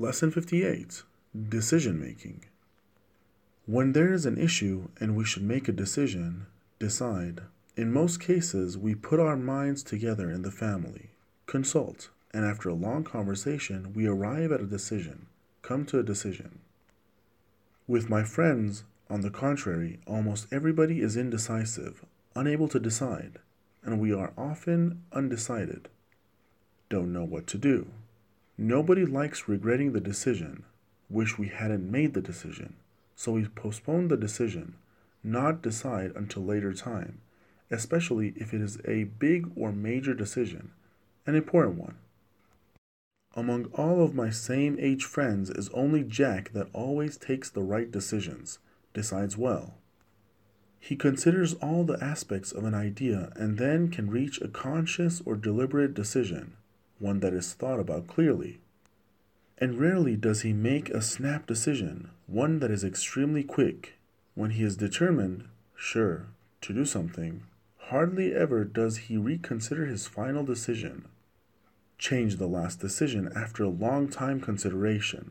Lesson 58. Decision Making. When there is an issue and we should make a decision, decide. In most cases, we put our minds together in the family, consult, and after a long conversation, we arrive at a decision, come to a decision. With my friends, on the contrary, almost everybody is indecisive, unable to decide, and we are often undecided. Don't know what to do. Nobody likes regretting the decision, wish we hadn't made the decision, so we postpone the decision, not decide until later time, especially if it is a big or major decision, an important one. Among all of my same age friends is only Jack that always takes the right decisions, decides well. He considers all the aspects of an idea and then can reach a conscious or deliberate decision, one that is thought about clearly. And rarely does he make a snap decision, one that is extremely quick. When he is determined, sure, to do something, hardly ever does he reconsider his final decision, change the last decision after a long time consideration.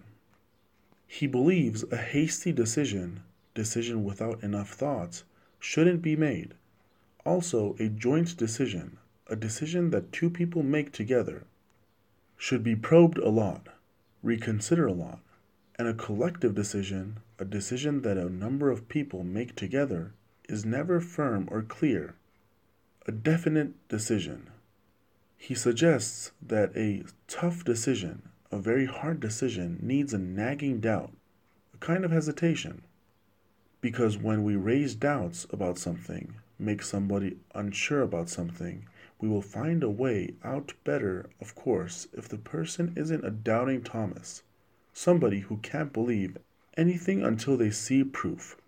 He believes a hasty decision without enough thought, shouldn't be made. Also, a joint decision, a decision that two people make together, should be probed a lot, reconsider a lot, and a collective decision, a decision that a number of people make together, is never firm or clear, a definite decision. He suggests that a tough decision, a very hard decision, needs a nagging doubt, a kind of hesitation. Because when we raise doubts about something, make somebody unsure about something, we will find a way out better, of course, if the person isn't a doubting Thomas, somebody who can't believe anything until they see proof.